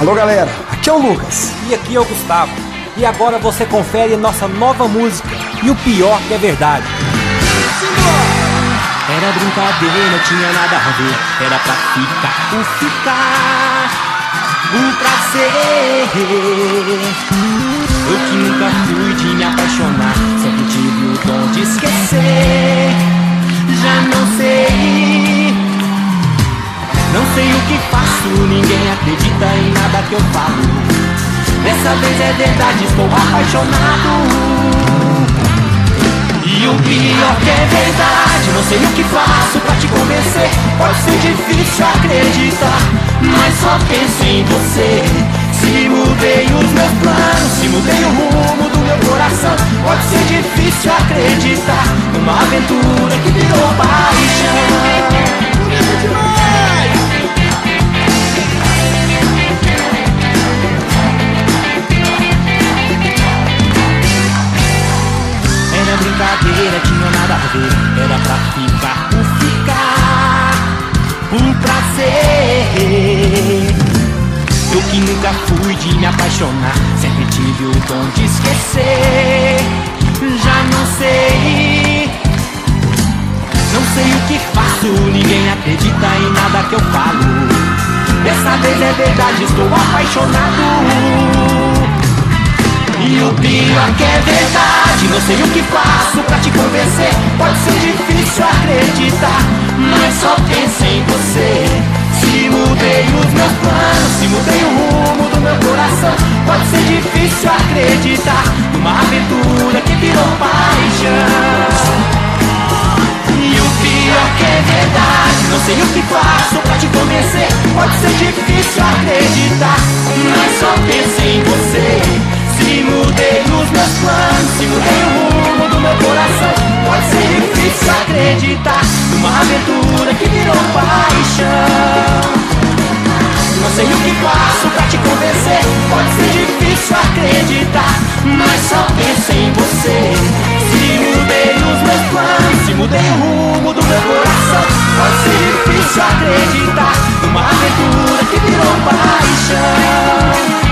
Alô galera, aqui é o Lucas. E aqui é o Gustavo. E agora você confere nossa nova música. E o pior que é verdade. Era brincadeira, tinha nada a ver. Era pra ficar por ficar, um prazer. Eu que nunca fui de me apaixonar, sempre tive o dom de esquecer. Já não sei, não sei o que faço. Ninguém acredita em nada que eu falo. Dessa vez é verdade, estou apaixonado. E o pior que é verdade, não sei o que faço pra te convencer. Pode ser difícil acreditar, mas só penso em você. Se mudei os meus planos, se mudei o rumo do meu coração. Pode ser difícil acreditar numa aventura que virou paixão. Era brincadeira, tinha nada a ver. Era pra ficar por prazer. Eu que nunca fui de me apaixonar, sempre tive o dom de esquecer. Já não sei, não sei o que faço. Ninguém acredita em nada que eu falo. Dessa vez é verdade, estou apaixonado. E o pior que é verdade, não sei o que faço pra te convencer. Pode ser difícil acreditar, mas só penso em você. Se mudei os meus planos, se mudei o rumo do meu coração. Pode ser difícil acreditar numa aventura que virou paixão. E o pior que é verdade, não sei o que faço pra te convencer. Pode ser difícil acreditar, mas só penso em você. Se mudei os meus planos, se mudei o rumo do meu coração. Pode ser difícil acreditar numa aventura que virou paixão. Não sei o que faço pra te convencer. Pode ser difícil acreditar, mas só penso em você. Se mudei os meus planos, se mudei o rumo do meu coração. Pode ser difícil acreditar numa aventura que virou paixão.